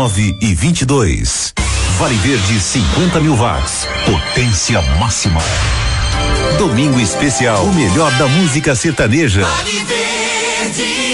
19 e 22. Vale Verde 50 mil watts. Potência máxima. Domingo especial. O melhor da música sertaneja. Vale Verde.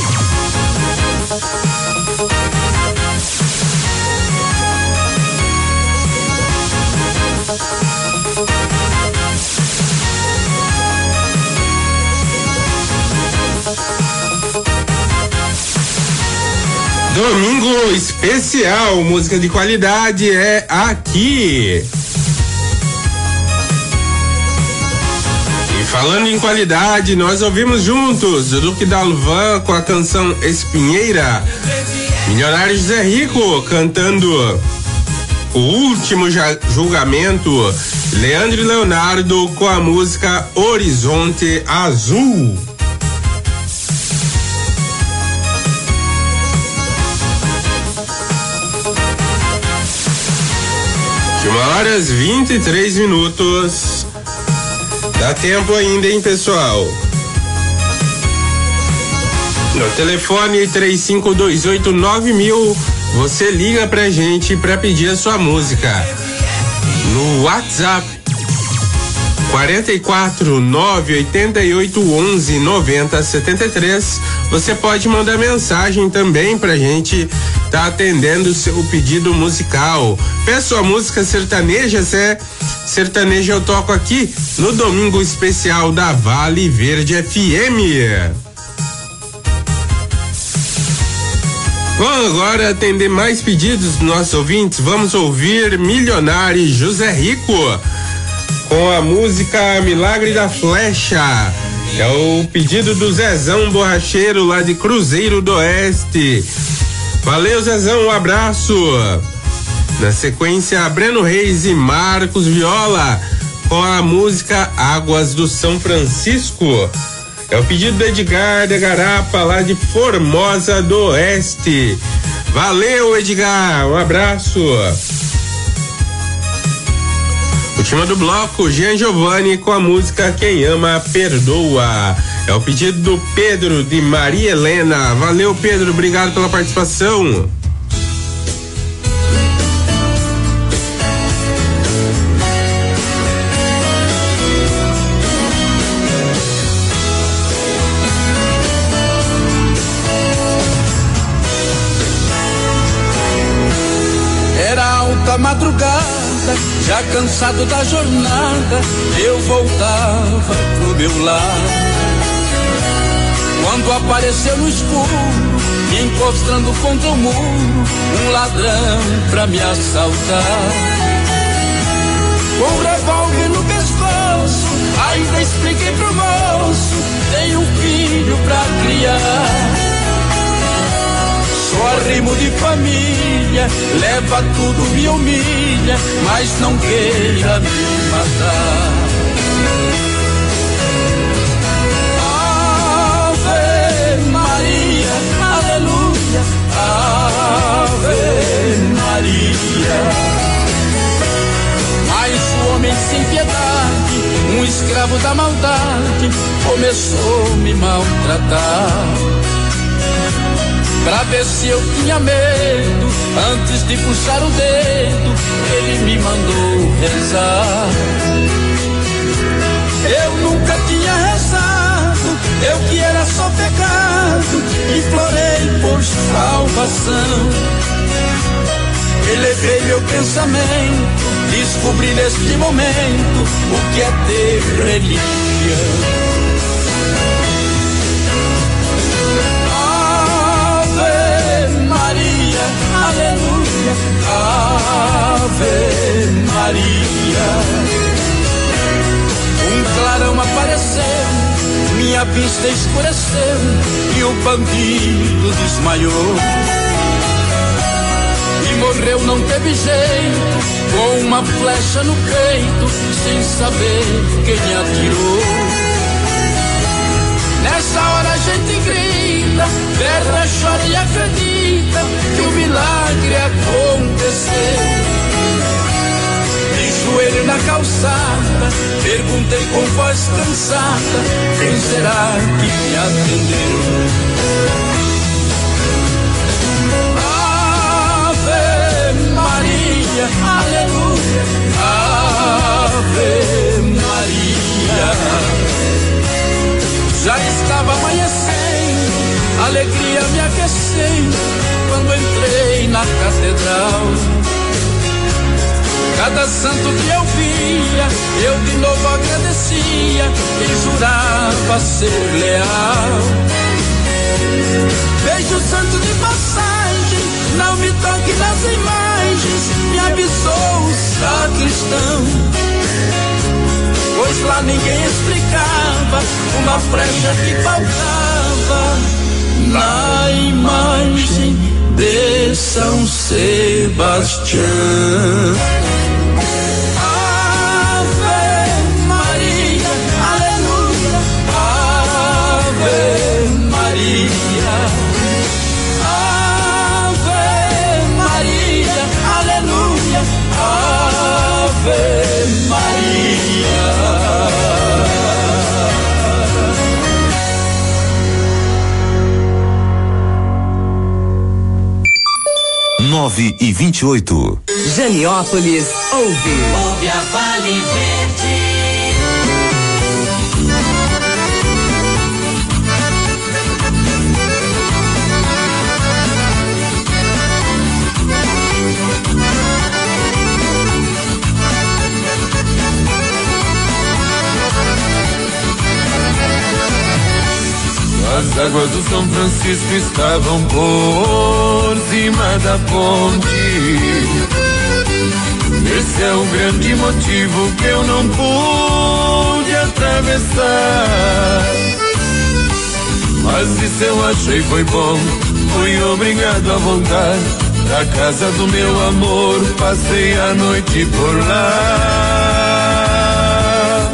Domingo especial, música de qualidade é aqui. E falando em qualidade, nós ouvimos juntos Duque Dalvan com a canção Espinheira, Milionário José Rico cantando O Último Julgamento, Leandro e Leonardo com a música Horizonte Azul. 1h23. Dá tempo ainda, hein, pessoal? No telefone 35289000, você liga pra gente pra pedir a sua música. No WhatsApp 44 988 11 90 73. Você pode mandar mensagem também pra gente tá atendendo o seu pedido musical. Peço a música sertaneja, se é sertaneja eu toco aqui no Domingo Especial da Vale Verde FM. Vamos agora atender mais pedidos dos nossos ouvintes. Vamos ouvir Milionário José Rico com a música Milagre da Flecha. É o pedido do Zezão Borracheiro lá de Cruzeiro do Oeste. Valeu, Zezão, um abraço. Na sequência, Breno Reis e Marcos Viola com a música Águas do São Francisco. É o pedido do Edgar da Garapa lá de Formosa do Oeste. Valeu, Edgar, um abraço. Última do bloco, Jean Giovanni com a música Quem Ama Perdoa. É o pedido do Pedro de Maria Helena. Valeu, Pedro, obrigado pela participação. Era alta madrugada, já cansado da jornada, eu voltava pro meu lar. Quando apareceu no escuro, me encostando contra o muro, um ladrão pra me assaltar. Com um revólver no pescoço, ainda expliquei pro moço, tenho um filho pra criar. Só arrimo de família, leva tudo, me humilha, mas não queira me matar. Ave Maria, aleluia, Ave Maria. Mas o homem sem piedade, um escravo da maldade, começou a me maltratar. Pra ver se eu tinha medo, antes de puxar o dedo, ele me mandou rezar. Eu nunca tinha rezado, eu que era só pecado, implorei por salvação. Elevei meu pensamento, descobri neste momento o que é ter religião. Aleluia, Ave Maria. Um clarão apareceu, minha vista escureceu e o bandido desmaiou. E morreu, não teve jeito, com uma flecha no peito, sem saber quem atirou. Nessa hora a gente grita, berra, chora e acredita que o milagre aconteceu. De joelho na calçada, perguntei com voz cansada, quem será que me atendeu? Ave Cada santo que eu via, eu de novo agradecia e jurava ser leal. Vejo o santo de passagem, não me toque nas imagens, me avisou o sacristão. Pois lá ninguém explicava uma frecha que faltava na imagem de São Sebastião. Ave Maria, aleluia, Ave Maria, Ave Maria, aleluia, Ave Maria. 9h28. Janiópolis ouve. Ouve a Vale Verde. As águas do São Francisco estavam por cima da ponte. Esse é o grande motivo que eu não pude atravessar. Mas isso eu achei foi bom, fui obrigado a voltar pra casa do meu amor, passei a noite por lá.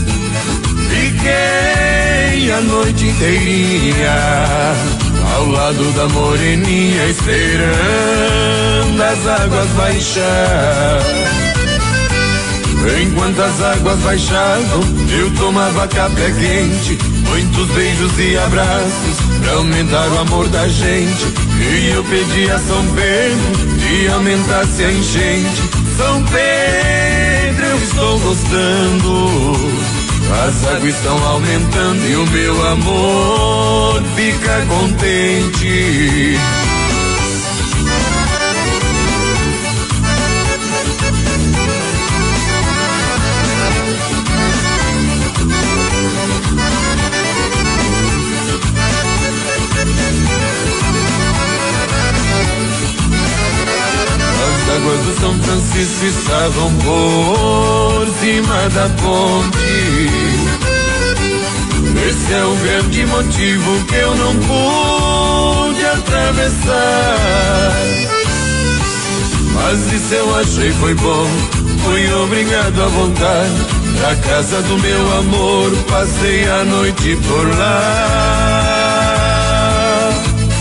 Fiquei a noite inteirinha ao lado da moreninha, esperando as águas baixar. Enquanto as águas baixavam, eu tomava café quente, muitos beijos e abraços pra aumentar o amor da gente. E eu pedi a São Pedro que aumentasse a enchente. São Pedro, eu estou gostando, as águas estão aumentando e o meu amor fica contente. As águas do São Francisco estavam por cima da ponte. Esse é o grande motivo que eu não pude atravessar. Mas isso eu achei foi bom, fui obrigado a voltar pra casa do meu amor, passei a noite por lá.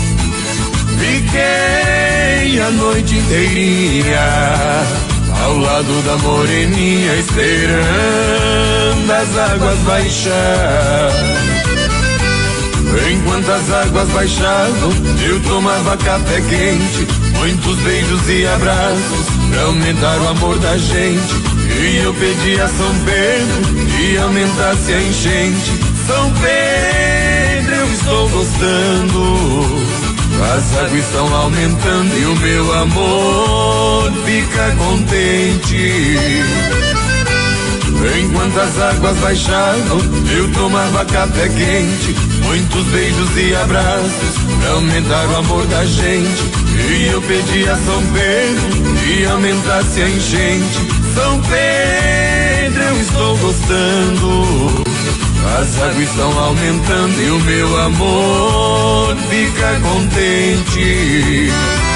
Fiquei a noite inteirinha ao lado da moreninha, esperando as águas baixar. Enquanto as águas baixavam, eu tomava café quente, muitos beijos e abraços pra aumentar o amor da gente. E eu pedi a São Pedro que aumentasse a enchente. São Pedro, eu estou gostando, as águas estão aumentando e o meu amor fica contente. Enquanto as águas baixavam, eu tomava café quente, muitos beijos e abraços pra aumentar o amor da gente. E eu pedi a São Pedro que aumentasse a enchente. São Pedro, eu estou gostando, as águas estão aumentando e o meu amor fica contente.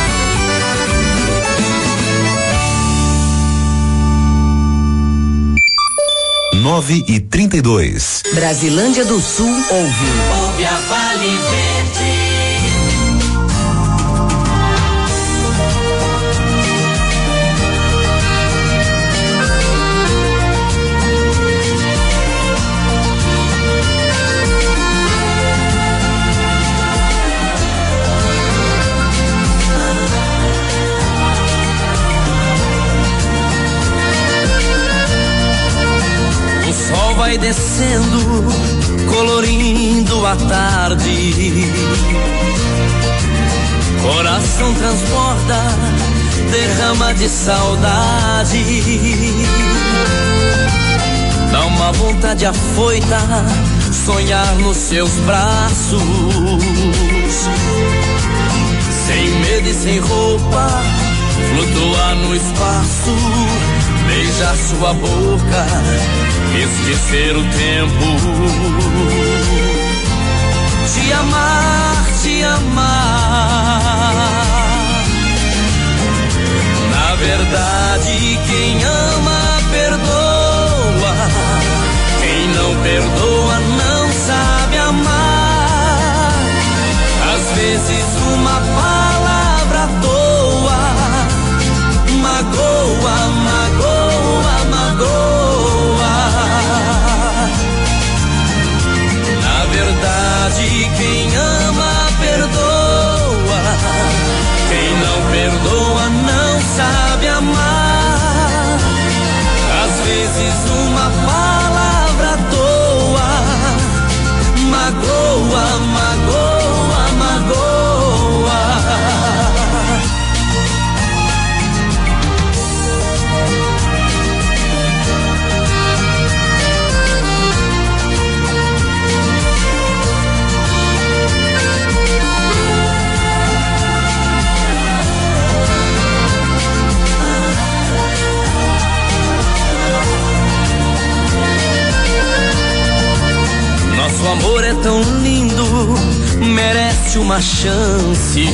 Nove e 32. Brasilândia do Sul ouve. Ouve a Vale Verde. Vai descendo, colorindo a tarde. Coração transborda derrama de saudade. Dá uma vontade afoita sonhar nos seus braços, sem medo e sem roupa, flutuar no espaço, beijar sua boca, esquecer o tempo, te amar, te amar. Na verdade, quem ama perdoa, quem não perdoa não sabe amar. Às vezes uma palavra à toa magoa, magoa, magoa. Na verdade, quem ama perdoa, quem não perdoa não sabe amar. Às vezes uma palavra à toa magoa, magoa, magoa. Nosso amor é tão lindo, merece uma chance.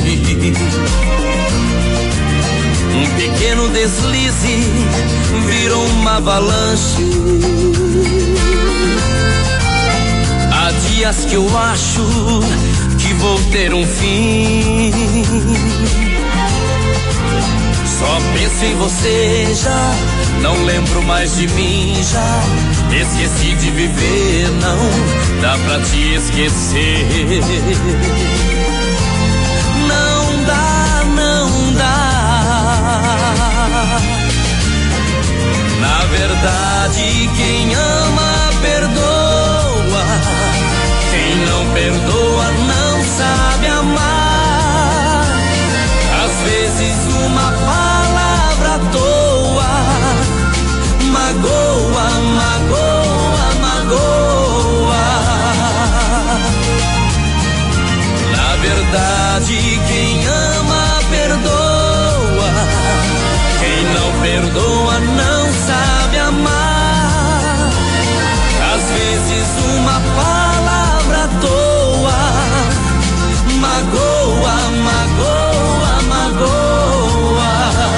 Um pequeno deslize virou uma avalanche. Há dias que eu acho que vou ter um fim. Só penso em você já, não lembro mais de mim já. Esqueci de viver, não dá pra te esquecer. Não dá, não dá. Na verdade, quem ama perdoa, quem não perdoa não sabe amar. Às vezes uma palavra à toa magoa, magoa, magoa. Na verdade, quem ama perdoa, quem não perdoa não sabe amar. Às vezes uma palavra à toa magoa, magoa, magoa.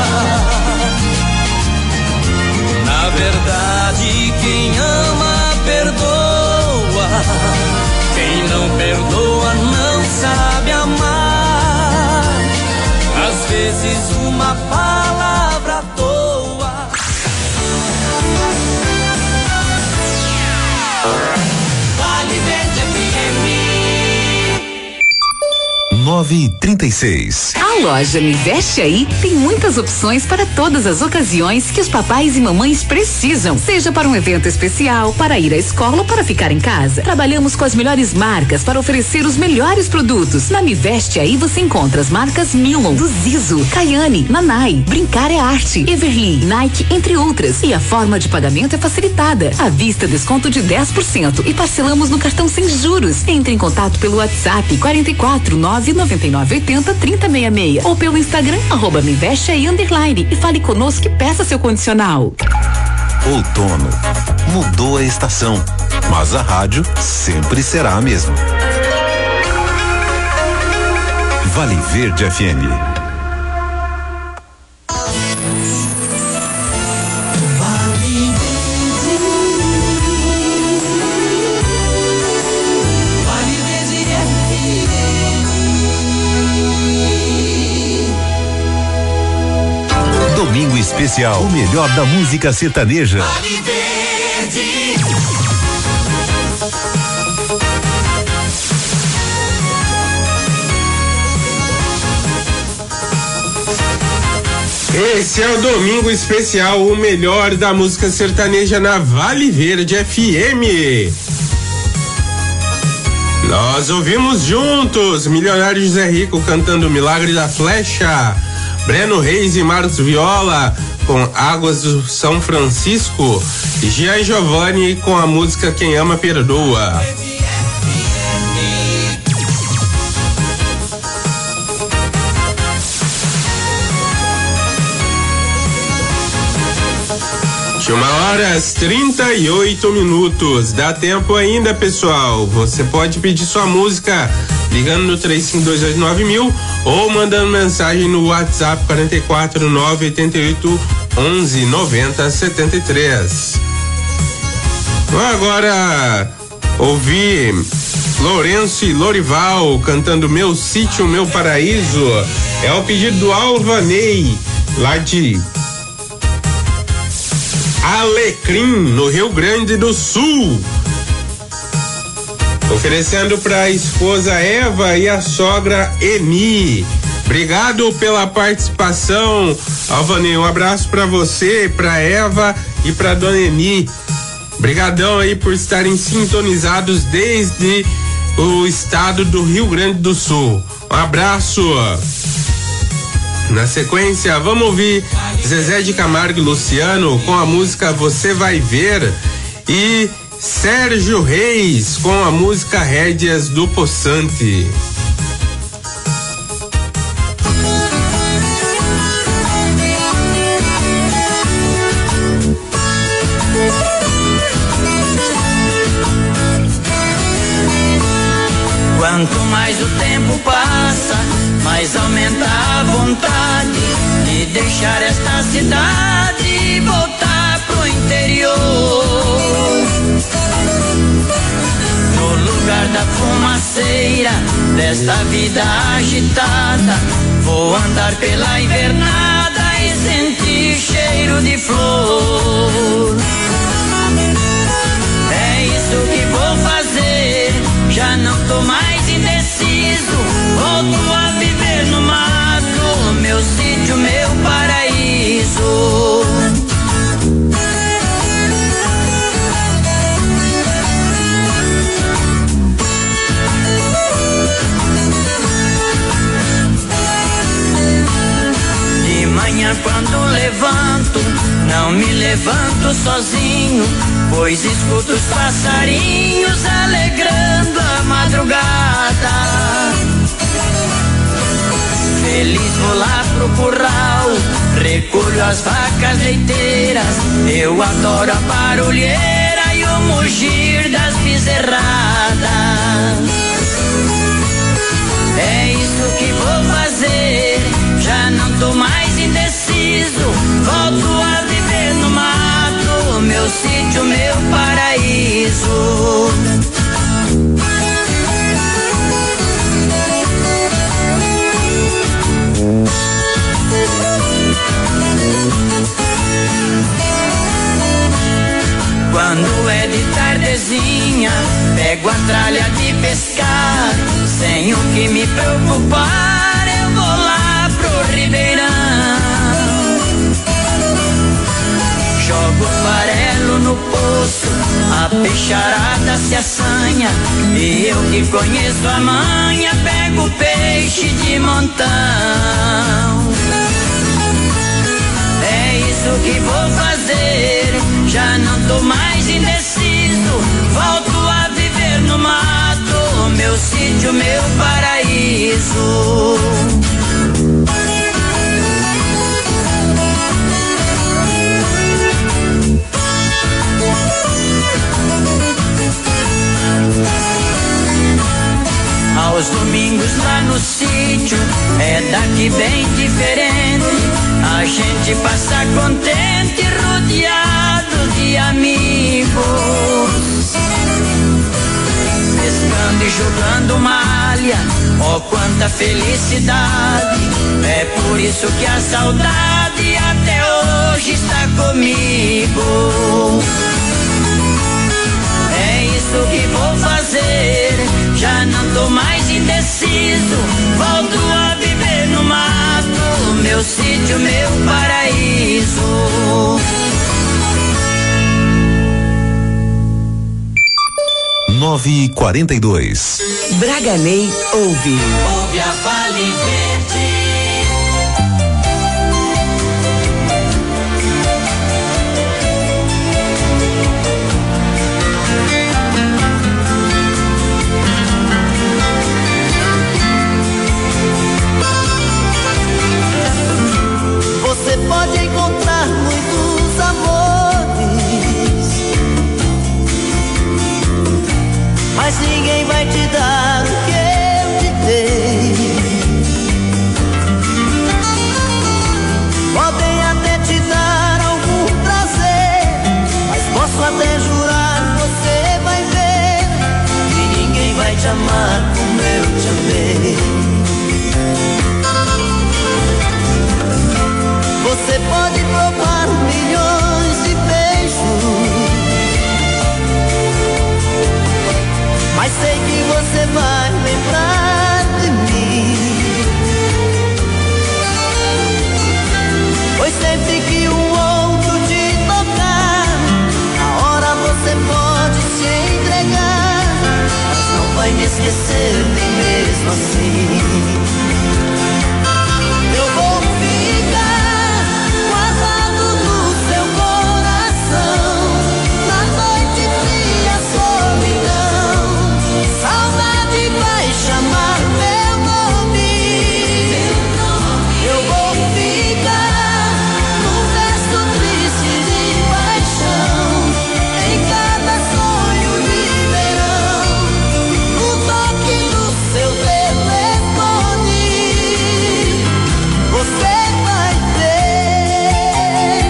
Na verdade, quem ama perdoa, quem não perdoa não sabe amar. Às vezes uma palavra à toa. Vale Verde FM 9h36. A loja Me Veste Aí tem muitas opções para todas as ocasiões que os papais e mamães precisam, seja para um evento especial, para ir à escola ou para ficar em casa. Trabalhamos com as melhores marcas para oferecer os melhores produtos. Na Me Veste Aí você encontra as marcas Milon, do Zizo, Cayane, Nanai, Brincar é Arte, Everly, Nike, entre outras. E a forma de pagamento é facilitada. À vista, desconto de 10% e parcelamos no cartão sem juros. Entre em contato pelo WhatsApp 44 999 80 3066 ou pelo Instagram @mevesteaí_ e fale conosco e peça seu condicional. Outono. Mudou a estação, mas a rádio sempre será a mesma. Vale Verde FM. Domingo especial, o melhor da música sertaneja. Vale Verde. Esse é o Domingo Especial, o melhor da música sertaneja na Vale Verde FM. Nós ouvimos juntos Milionário José Rico cantando o Milagre da Flecha. Breno Reis e Marcos Viola com Águas do São Francisco. E Gian Giovanni com a música Quem Ama Perdoa. De 1h38. Dá tempo ainda, pessoal. Você pode pedir sua música ligando no 35289000 ou mandando mensagem no WhatsApp 44988119073. Vamos agora ouvir Lourenço e Lorival cantando Meu Sítio, Meu Paraíso. É o pedido do Alvanei, lá de Alecrim, no Rio Grande do Sul. Oferecendo para a esposa Eva e a sogra Eni. Obrigado pela participação, Alvanei. Um abraço para você, para Eva e para dona Eni. Brigadão aí por estarem sintonizados desde o estado do Rio Grande do Sul. Um abraço. Na sequência, vamos ouvir Zezé de Camargo e Luciano com a música Você Vai Ver e Sérgio Reis com a música Rédeas do Poçante. Quanto mais o tempo passa, mais aumenta a vontade de deixar esta cidade e voltar pro interior. No lugar da fumaceira desta vida agitada, vou andar pela invernada e sentir cheiro de flor. É isso que vou fazer, já não tô mais indeciso, volto a viver no mato, meu sítio, meu paraíso. De manhã quando levanto, não me levanto sozinho, pois escuto os passarinhos alegrando a madrugada. Feliz vou lá pro curral, recolho as vacas leiteiras, eu adoro a barulheira e o mugir das bezerradas. É isso que vou fazer, já não tô mais indeciso, volto a viver no mato, meu sítio, meu paraíso. Quando é de tardezinha, pego a tralha de pescar, sem o que me preocupar, eu vou lá pro ribeirão. Jogo farelo no poço, a peixarada se assanha, e eu que conheço a manha, pego peixe de montão. É isso que vou fazer, já não tô mais indeciso, volto a viver no mato, meu sítio, meu paraíso. Aos domingos lá no sítio é daqui bem diferente, a gente passa contente, rodeado de amigos, pescando e jogando malha, oh quanta felicidade, é por isso que a saudade até hoje está comigo. É isso que vou fazer, já não tô mais indeciso, volto a viver no mato, meu sítio, meu paraíso. 9h42. Braganey ouve. Ouve a Vale Verde. pode provar milhões de beijos, mas sei que você vai lembrar de mim. Pois sempre que um outro te tocar, na hora você pode se entregar, mas não vai me esquecer nem mesmo assim. Eu vou ficar guardado no seu coração, na noite fria, solidão, saudade vai chamar meu nome. Eu vou ficar num verso triste de paixão, em cada sonho de verão, no toque do seu telefone. Você vai ver.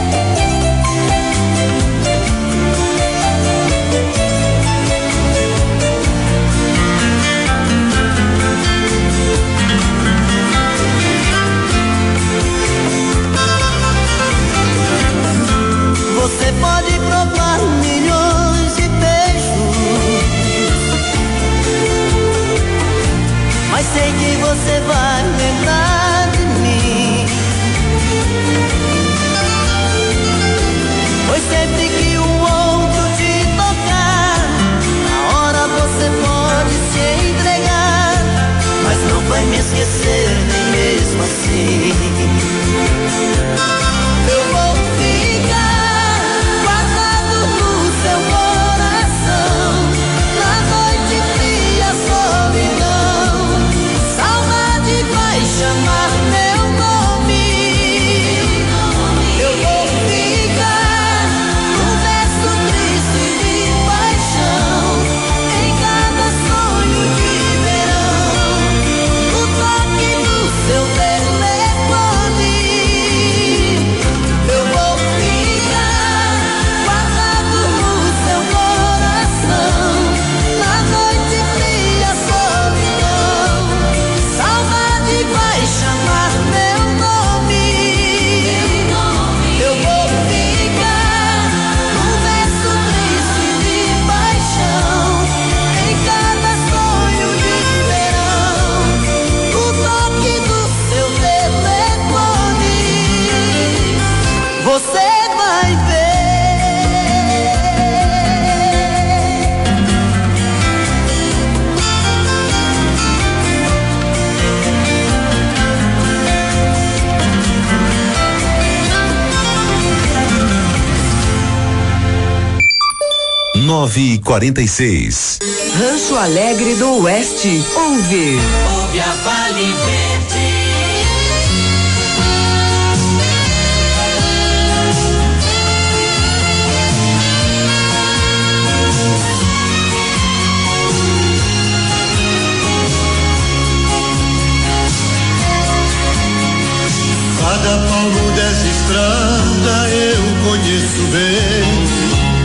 Você pode provar milhões de beijos, mas sei que você vai lembrar de mim. Pois sempre que um outro te tocar, na hora você pode se entregar, mas não vai me esquecer nem mesmo assim. Eu vou ficar guardado no seu coração, na noite fria, solidão, saudade vai chamar meu nome. Eu vou ficar num verso triste de paixão, em cada sonho de verão, no toque do seu telefone. Eu vou ficar guardado no seu coração, na noite fria, solidão, saudade vai chamar meu nome. Eu vou ficar num verso triste de paixão, em cada sonho de verão, no toque do seu telefone. Você vai ver. 9h46. Rancho Alegre do Oeste. Ouve Ouve a Vale Verde. Cada palmo dessa estrada eu conheço bem.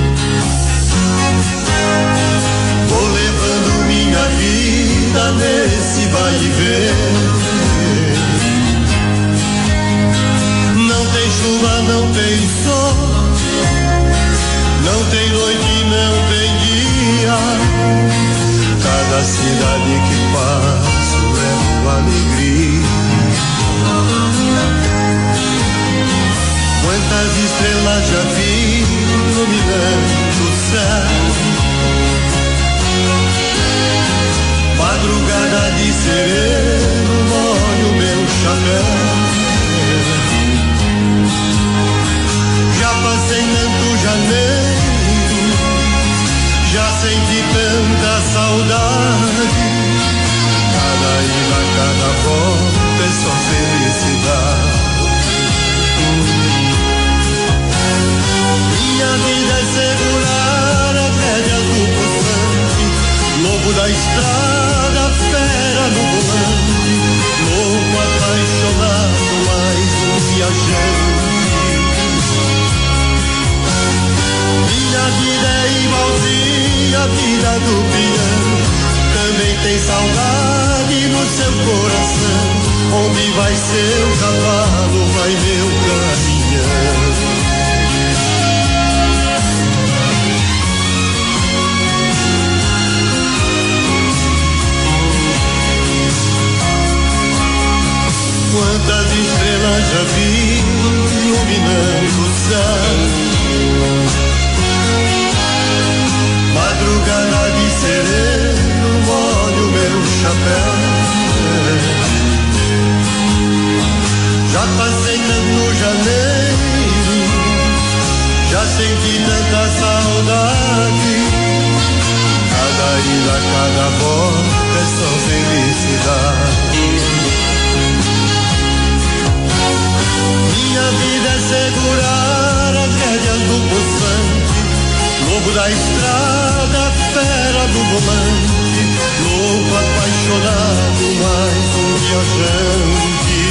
Vou levando minha vida nesse vai e vem. Não tem chuva, não tem sol, não tem noite, não tem dia. Cada cidade que passo é uma alegria. Quantas estrelas já vi iluminando o céu. Madrugada de sereno, molho meu chapéu. Já passei tanto janeiro, já senti tanta saudade. Cada ida, cada volta é só felicidade. Minha vida é segurar as rédeas do poçante, lobo da estrada, fera no volante, louco apaixonado, mais um viajante. Minha vida é igualzinha à vida do piano, também tem saudade no seu coração. Onde vai seu cavalo, vai meu caminhão. ilusão. Madrugada de sereno, molho meu chapéu. Já passei tanto janeiro, já senti tanta saudade. Cada ida, cada volta é só felicidade. Minha vida é segurar as rédeas do poçante, lobo da estrada, fera do volante, louco apaixonado, mais um viajante.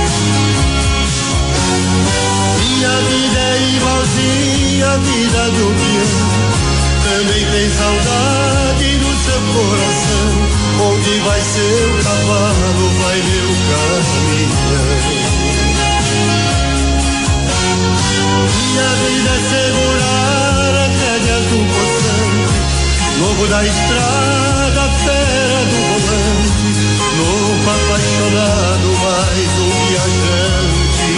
Minha vida é igualzinha à vida do peão, também tem saudade no seu coração. Onde vai seu cavalo, vai meu caminhão. Minha vida é segurar as rédeas do poçante, lobo da estrada, fera do volante, louco apaixonado, mais um viajante.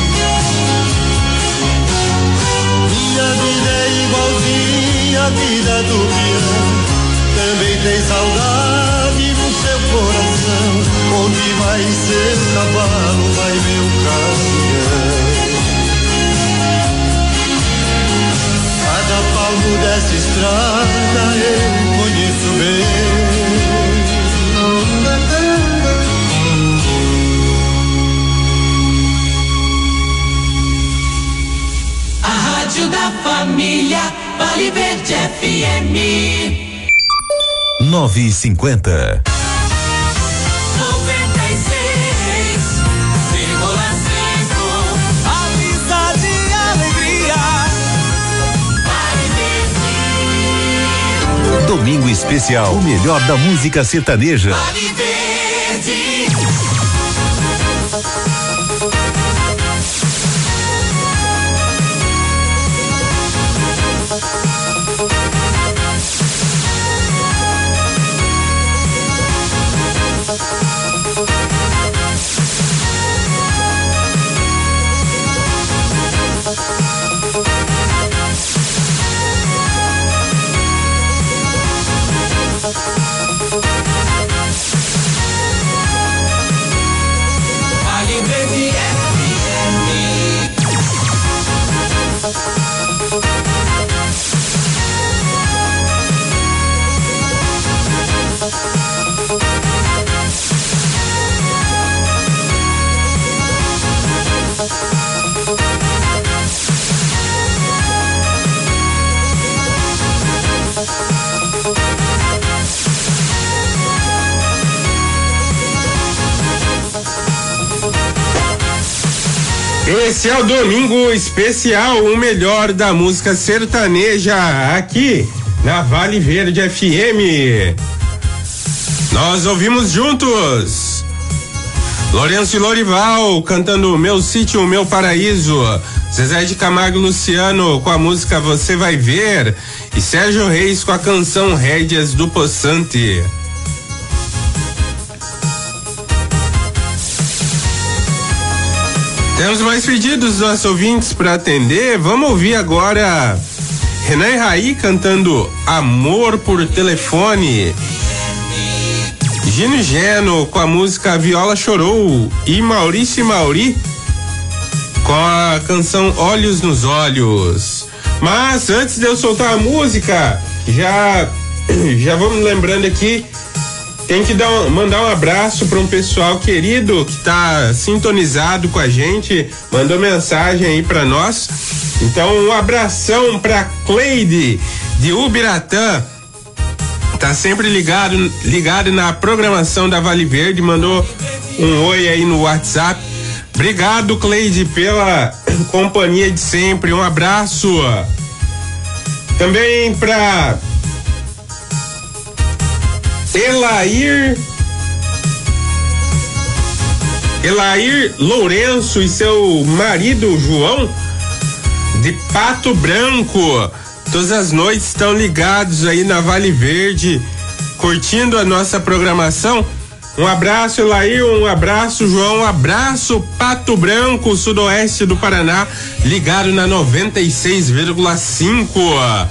Minha vida é igualzinha à vida do peão, também tem saudade no seu coração. Onde vai seu cavalo, vai meu caminhão. Cada palmo dessa estrada eu conheço bem. A rádio da família, Vale Verde FM. 9h50. 96,5. Amizade e alegria. Domingo especial, o melhor da música sertaneja. Vale Verde. Esse é o Domingo Especial, o melhor da música sertaneja aqui na Vale Verde FM. Nós ouvimos juntos Lourenço e Lorival cantando Meu Sítio, Meu Paraíso, Zezé de Camargo e Luciano com a música Você Vai Ver e Sérgio Reis com a canção Rédeas do Poçante. Temos mais pedidos dos nossos ouvintes para atender. Vamos ouvir agora Renan e Raí cantando Amor por Telefone. Gino e Geno com a música Viola Chorou. E Maurício e Mauri com a canção Olhos nos Olhos. Mas antes de eu soltar a música, já vamos lembrando aqui, tem que mandar um abraço para um pessoal querido que tá sintonizado com a gente, mandou mensagem aí para nós. Então, um abração para Cleide de Ubiratã, tá sempre ligado na programação da Vale Verde, mandou um oi aí no WhatsApp. Obrigado, Cleide, pela companhia de sempre, um abraço. Também para Elair Lourenço e seu marido João de Pato Branco. Todas as noites estão ligados aí na Vale Verde, curtindo a nossa programação. Um abraço, Elair, um abraço, João, um abraço, Pato Branco, sudoeste do Paraná, ligado na 96,5.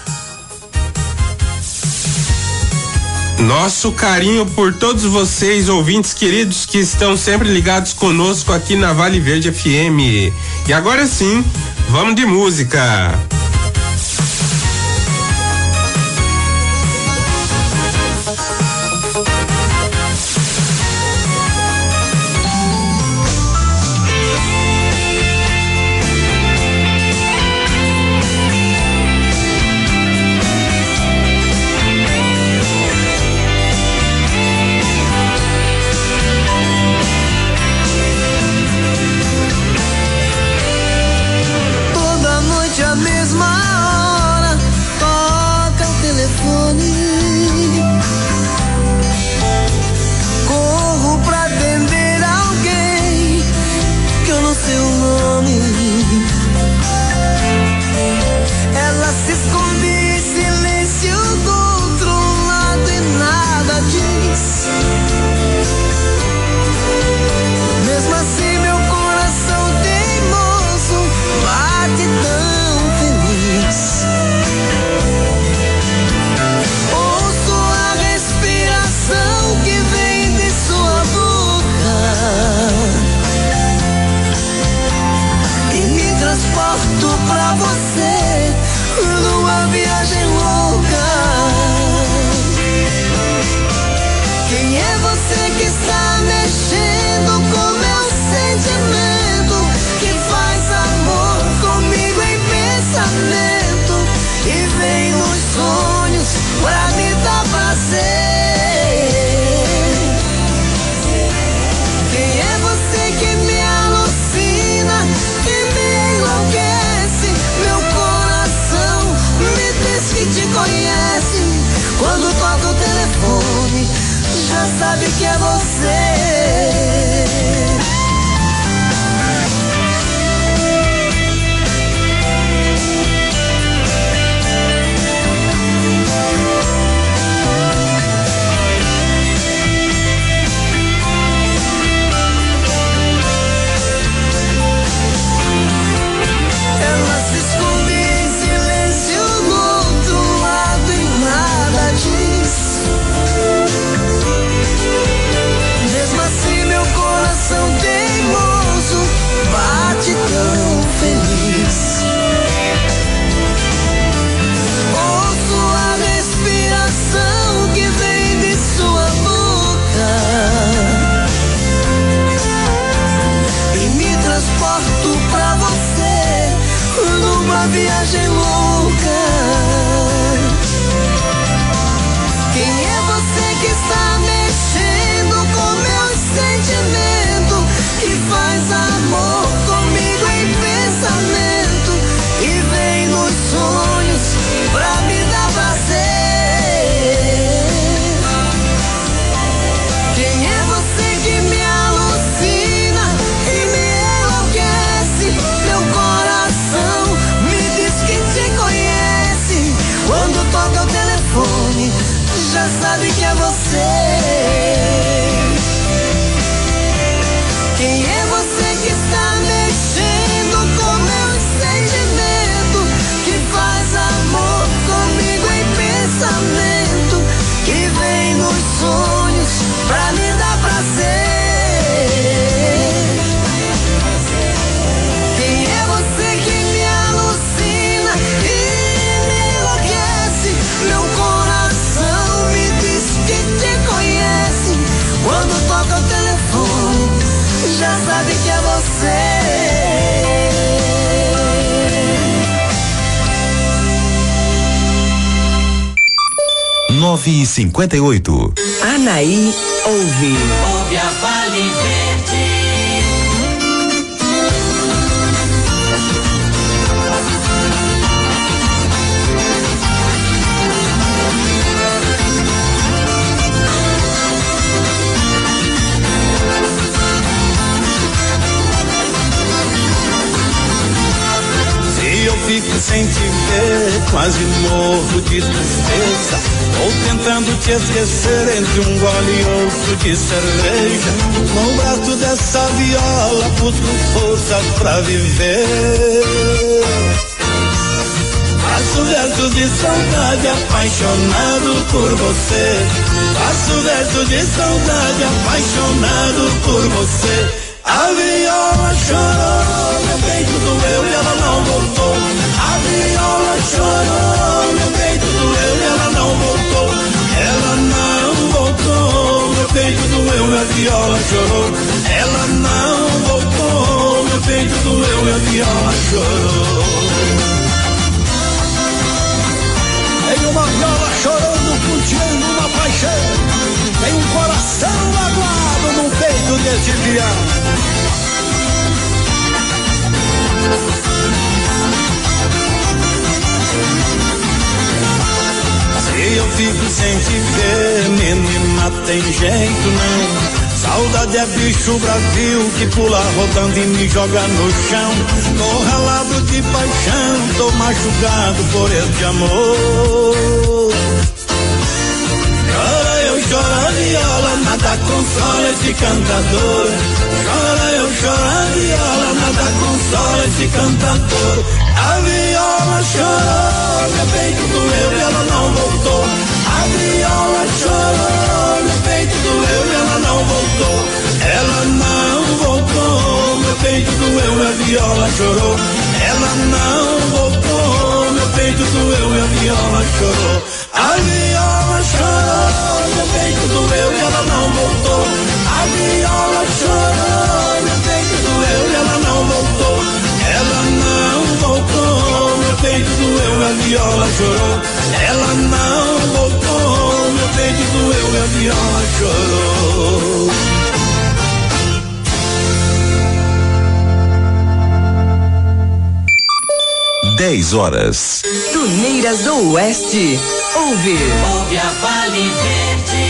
Nosso carinho por todos vocês, ouvintes queridos, que estão sempre ligados conosco aqui na Vale Verde FM. E agora sim, vamos de música. Que é você. Ela se esconde em silêncio do outro lado e nada diz. Mesmo assim meu coração teimoso bate tão feliz. Ouço a respiração que vem de sua boca e me transporto pra você numa viagem louca. Quem é você que está mexendo com meus sentimentos, que faz amor comigo em pensamento e vem nos sonhos pra me dar prazer? Quem é você que me alucina e me enlouquece? Meu coração me diz que te conhece. Quando toca o telefone, já sabe que é você. Quem é você que está mexendo com meus sentimentos, que faz amor comigo em pensamento, que vem nos sonhos pra me dar prazer? Quem é você que me alucina e me enlouquece? Meu coração me diz que te conhece. Quando toca o telefone, já sabe que é você. 9h58. Anaí ouve. Ouve a Vale Verde. Se eu fico sem te ver, quase morro de tristeza. Vou tentando te esquecer entre um gole e outro de cerveja. No braço dessa viola busco forças pra viver. Faço versos de saudade, apaixonado por você. Faço versos de saudade, apaixonado por você. A viola chorou, meu peito doeu e ela não voltou. A viola chorou, meu peito doeu e ela não voltou. Ela não voltou, meu peito doeu e a viola chorou. Ela não voltou, meu peito doeu e a viola chorou. Tem uma viola chorando, curtindo uma paixão. Tem um coração magoado no peito desse viado. Se eu fico sem te ver, menina, tem jeito não. Saudade é bicho Brasil que pula rodando e me joga no chão. Tô ralado de paixão, tô machucado por este amor. Chora eu, chora a viola, nada consola esse cantador. Chora eu, chora a viola, nada consola esse cantador. A viola chorou, meu peito doeu e ela não voltou. A viola chorou, meu peito doeu e ela não voltou. Ela não voltou, meu peito doeu e a viola chorou. Ela não voltou, meu peito doeu e a viola chorou. A viola chorou, meu peito doeu e ela não voltou. A viola chorou, meu peito doeu e ela não voltou. Ela não voltou, meu peito doeu e a viola chorou. Ela não voltou, meu peito doeu e a viola chorou. 10 horas. Tuneiras do Oeste. Ouve a Vale Verde.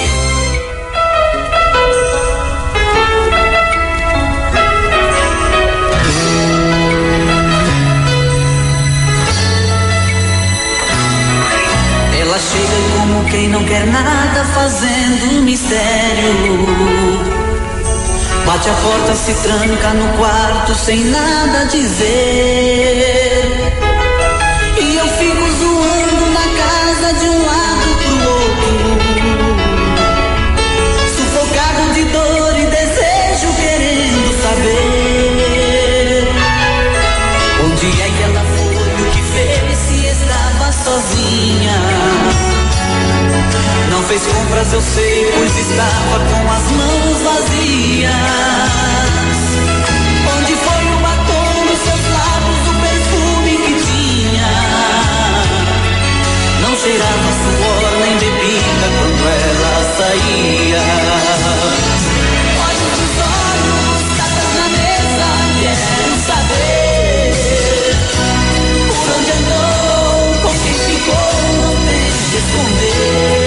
Ela chega como quem não quer nada, fazendo mistério. Bate a porta, se tranca no quarto sem nada dizer. E eu fico zoando na casa de um lado pro outro, sufocado de dor e desejo, querendo saber onde é que ela foi, o que fez, se estava sozinha. Não fez compras, eu sei, pois estava com as mãos vazias. Onde foi o batom nos seus lábios, o perfume que tinha? Não cheirava suor nem bebida quando ela saía. Olhos nos olhos, cartas na mesa, quero saber por onde andou, com quem ficou, não tem que esconder.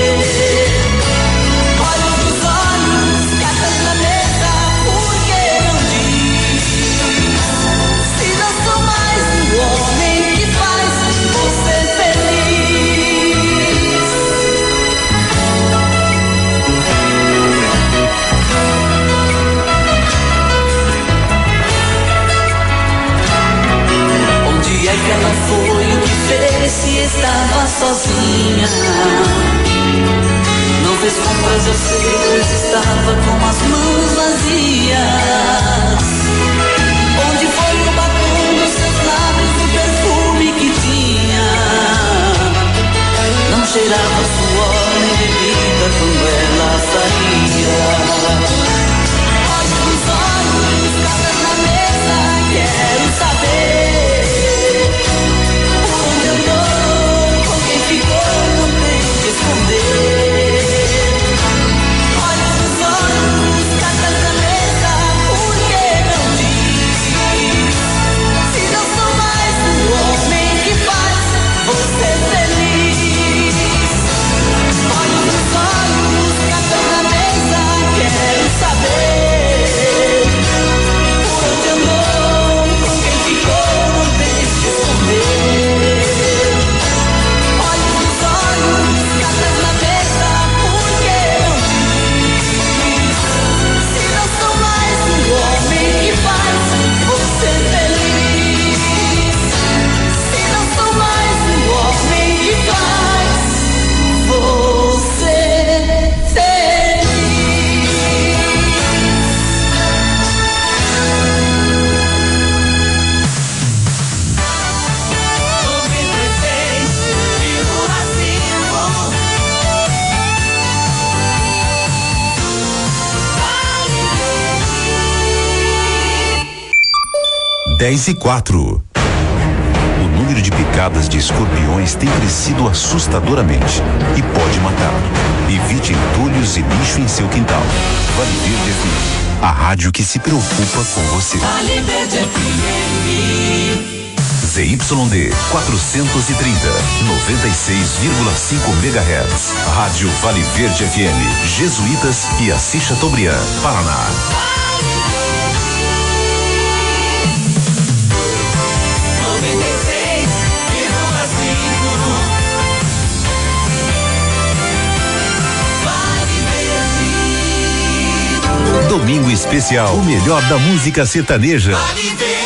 Que ela foi, o que fez, se estava sozinha. Não fez compras, eu sei, pois estava com as mãos vazias. Onde foi o batom dos seus lábios, o perfume que tinha? Não cheirava suor nem bebida quando ela saía. Olhos nos olhos, cartas na mesa, quero saber com quem ficou, não tem que esconder. Olhos nos olhos, cartas na mesa, 10:04. O número de picadas de escorpiões tem crescido assustadoramente e pode matar. Evite entulhos e lixo em seu quintal. Vale Verde FM, a rádio que se preocupa com você. Vale Verde FM. ZYD 430, 96,5 MHz. Rádio Vale Verde FM, Jesuítas e Assis Chateaubriand, Paraná. Domingo especial, o melhor da música sertaneja. Vale Verde.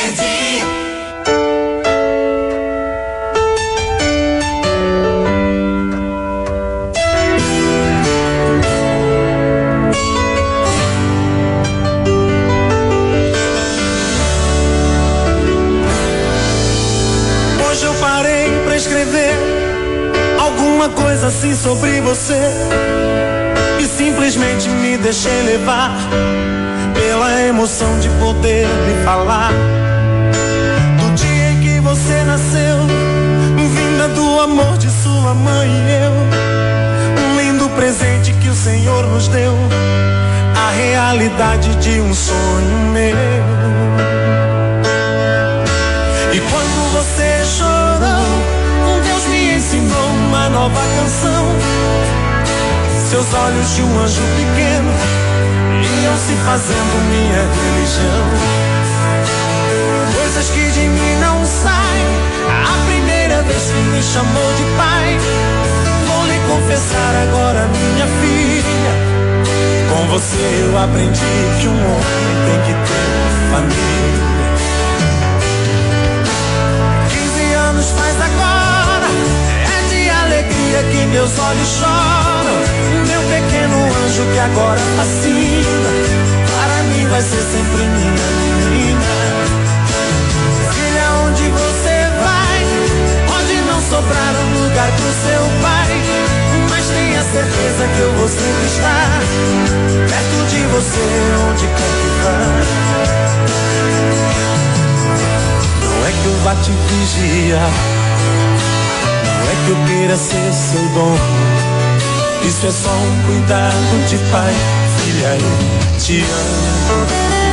Hoje eu parei pra escrever alguma coisa assim sobre você. Simplesmente me deixei levar pela emoção de poder lhe falar do dia em que você nasceu, vinda do amor de sua mãe e eu. Um lindo presente que o Senhor nos deu, a realidade de um sonho meu. E quando você chorou, Deus me ensinou uma nova canção. Seus olhos de um anjo pequeno iam se fazendo minha religião. Coisas que de mim não saem. A primeira vez que me chamou de pai. Vou lhe confessar agora, minha filha, com você eu aprendi que um homem tem que ter família. 15 anos faz agora, é de alegria que meus olhos choram. Meu pequeno anjo que agora fascina, para mim vai ser sempre minha menina. Filha, onde você vai, pode não sobrar um lugar pro seu pai, mas tenha certeza que eu vou sempre estar perto de você, onde quer que vá. Não é que eu vá te vigiar, não é que eu queira ser seu dono. Isso é só um cuidado de pai. Filha, eu te amo.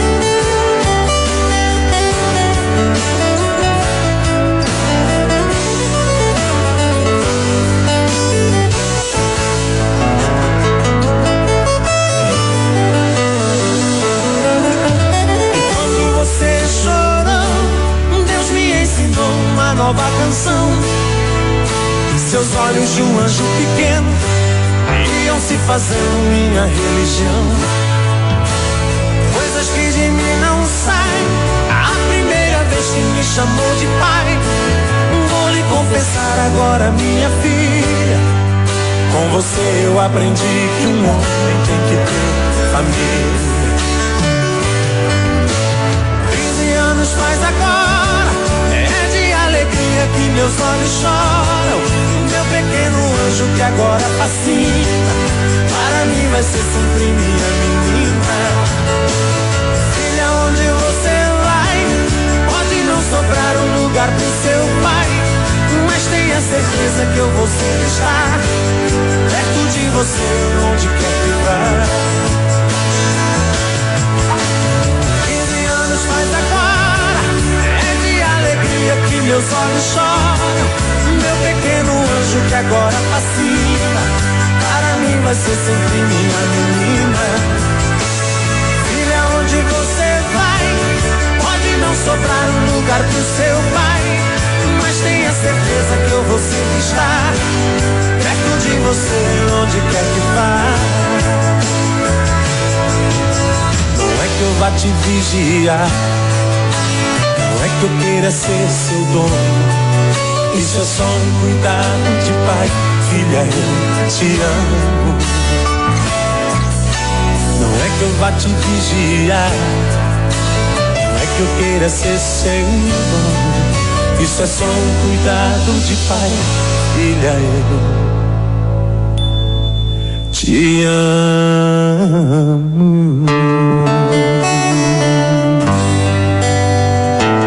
E quando você chorou, Deus me ensinou uma nova canção. Seus olhos de um anjo pequeno iam se fazendo minha religião. Coisas que de mim não saem. A primeira vez que me chamou de pai. Vou lhe confessar agora, minha filha, com você eu aprendi que um homem tem que ter família. 15 anos faz agora, é de alegria que meus olhos choram. Meu pequeno anjo que agora fascina, para mim vai ser sempre minha menina. Filha, onde você vai, pode não sobrar um lugar pro seu pai, mas tenha certeza que eu vou sempre estar perto de você, onde quer que vá. 15 anos faz agora, é de alegria que meus olhos choram. Meu pequeno anjo que agora fascina, para mim vai ser sempre minha menina. Filha, onde você vai, pode não sobrar um lugar pro seu pai, mas tenha certeza que eu vou sempre estar perto de você, onde quer que vá. Não é que eu vá te vigiar, não é que eu queira ser seu dono. Isso é só um cuidado de pai. Filha, eu te amo. Não é que eu vá te vigiar, não é que eu queira ser seu dono. Isso é só um cuidado de pai. Filha, eu te amo.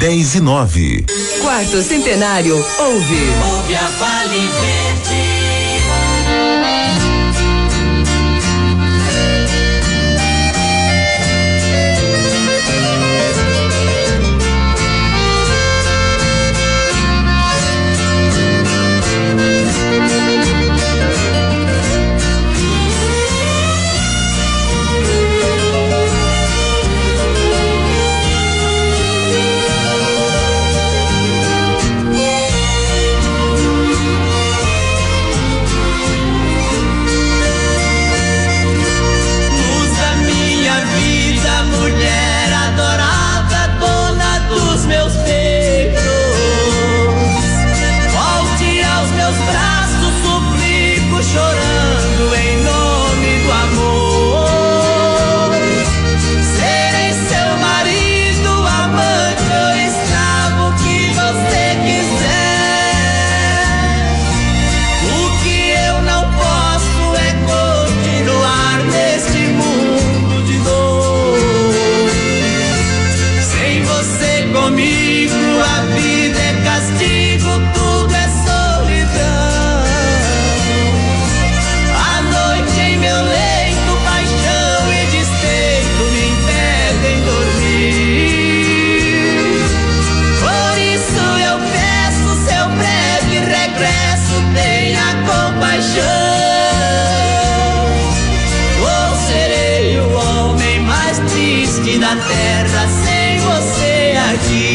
10:09. Quarto Centenário ouve a Vale Verde. Chorando em nome do amor, serei seu marido, amante ou escravo que você quiser. O que eu não posso é continuar neste mundo de dor. Sem você comigo a vida é castigo, tudo é solidão. Meu leito, paixão e despeito me impedem dormir. Por isso eu peço seu breve regresso, tenha compaixão. Ou serei o homem mais triste da terra sem você aqui.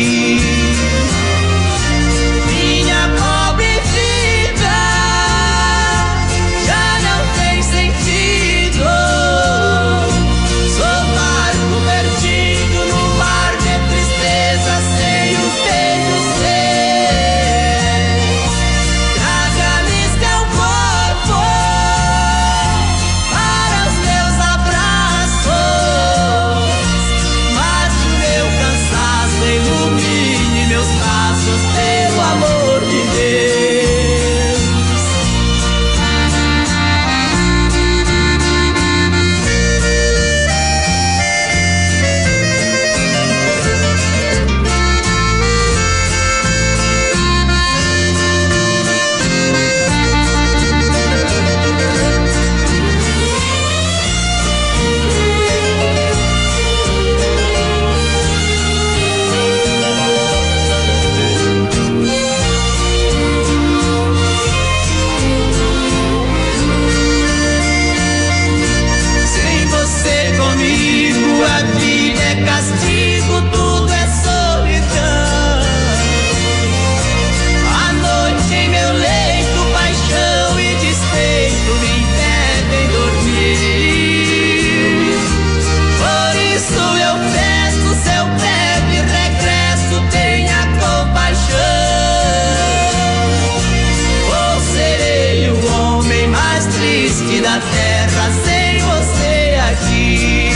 Da terra sem você aqui,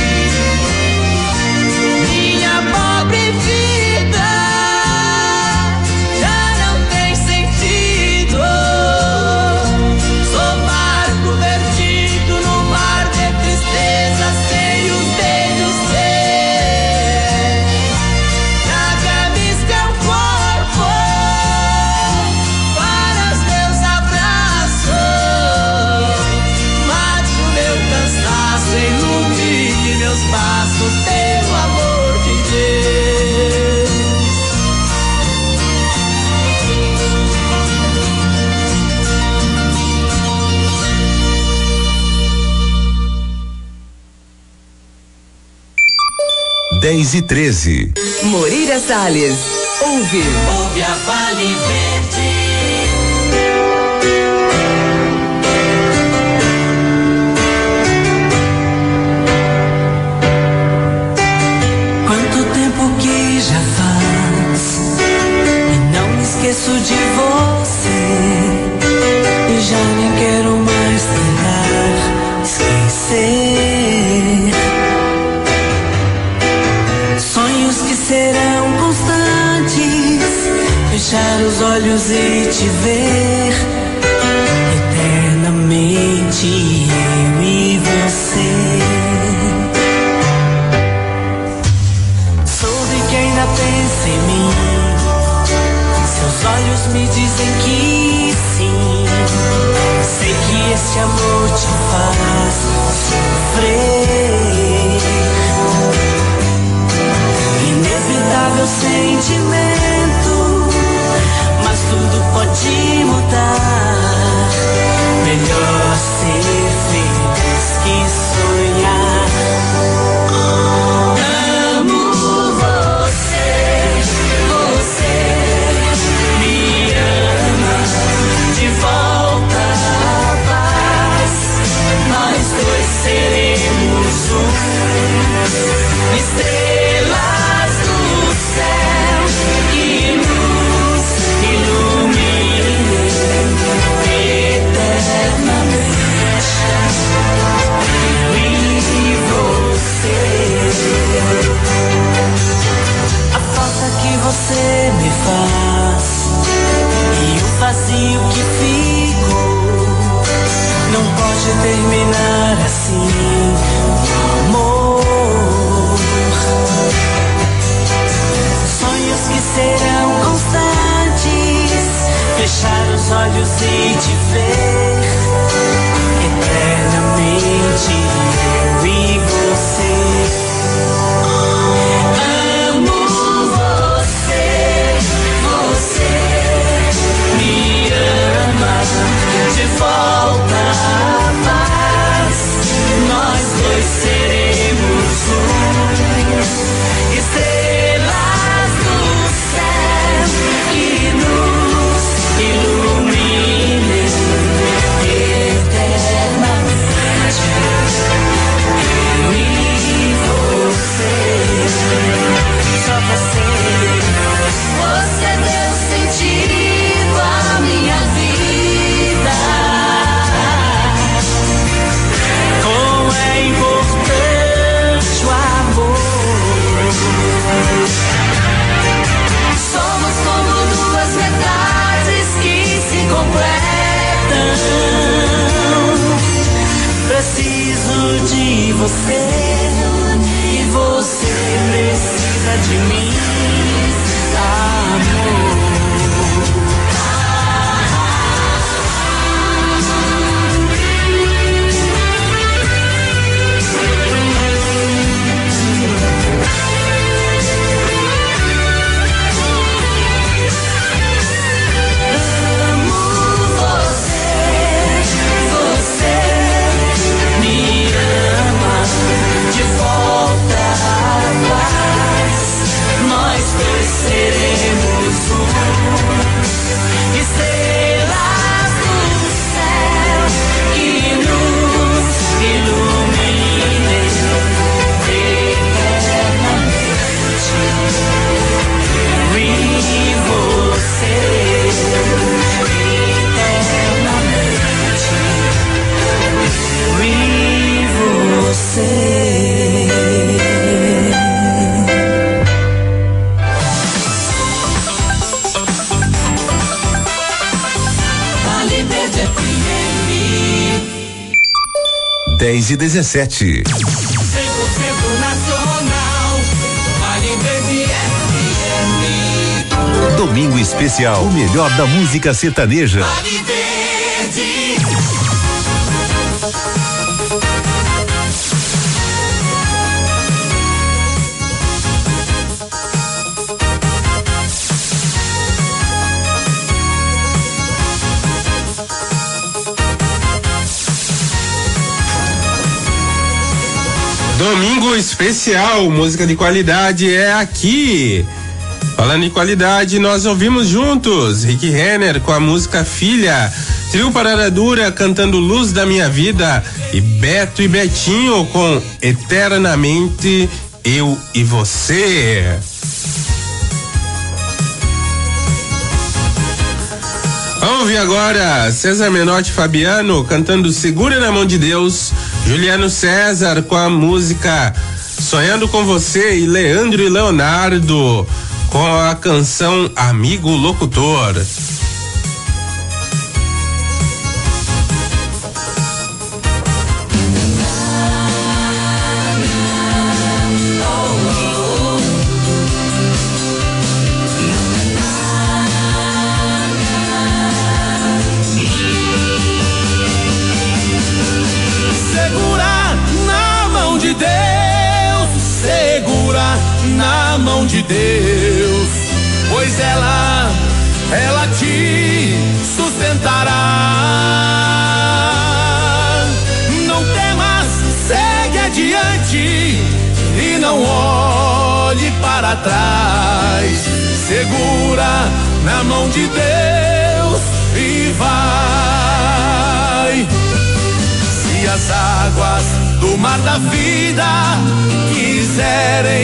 minha pobre vida já não tem sentido. Sou barco perdido no mar de tristeza sem os beijos teus. Traga-me seu corpo para os meus abraços. Ilumine meus passos, pelo amor de Deus. Dez e 13. Moreira Salles ouve a Vale Verde. Esqueço de você e já nem quero mais tentar esquecer. Sonhos que serão constantes, fechar os olhos e te ver eternamente, eu e você. Soube que ainda pensa em mim, estrelas do céu que nos iluminem eternamente. Eu e você. A falta que você me faz e o vazio que ficou não pode terminar assim, amor. Sonhos que serão constantes, fechar os olhos e te ver eternamente, eu e você. Amo você, você me ama de volta à paz. Nós dois seremos estrelas do céu que nos iluminem eternamente. Eu e você, só você. Você deu sentido à minha vida. Como é importante o amor. Somos como duas metades que se completam. Preciso de você e você precisa de mim, amor. Estrelas do céu que nos iluminem eternamente. Eu e você eternamente. Eu e você. Vale Verde FM 10:17. 100% nacional. Vale Verde FM. Domingo especial, o melhor da música sertaneja. Vale Verde. Domingo especial, música de qualidade é aqui. Falando em qualidade, nós ouvimos juntos Rick Renner com a música Filha, Trio Parada Dura cantando Luz da Minha Vida e Beto e Betinho com Eternamente Eu e Você. Vamos ouvir agora César Menotti e Fabiano cantando Segura na Mão de Deus, Juliano César com a música Sonhando com Você e Leandro e Leonardo com a canção Amigo Locutor. Na mão de Deus, pois ela te sustentará. Não temas, segue adiante e não olhe para trás. Segura na mão de Deus e vai. Se as águas do mar da vida quiserem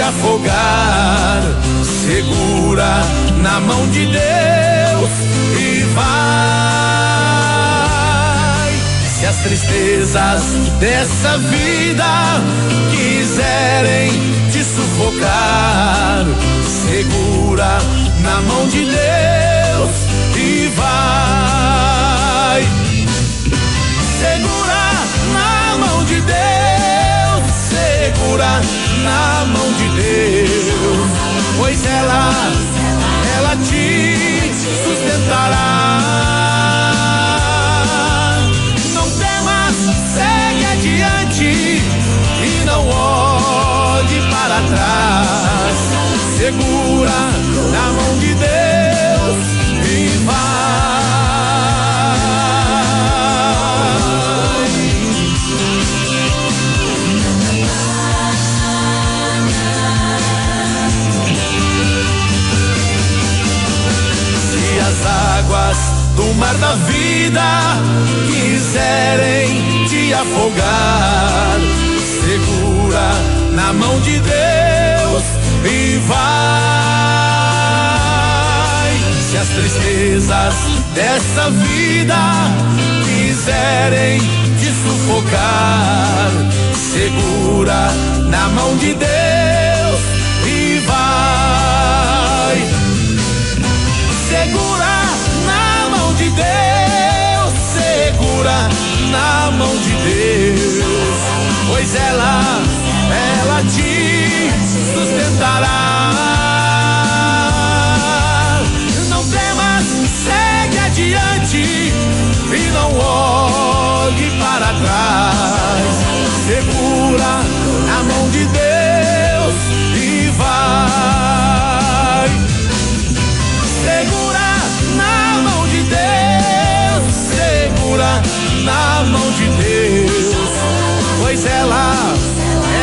afogar. Segura na mão de Deus e vai. Se as tristezas dessa vida quiserem te sufocar, segura na mão de Deus e vai. Segura na mão de Deus, segura na mão de Deus, pois ela te sustentará. Não temas, segue adiante e não olhe para trás. Segura na mão de Deus e vai. Águas do mar da vida quiserem te afogar, segura na mão de Deus e vai. Se as tristezas dessa vida quiserem te sufocar, segura na mão de Deus e vai. Segura na mão de Deus, segura na mão de Deus, pois ela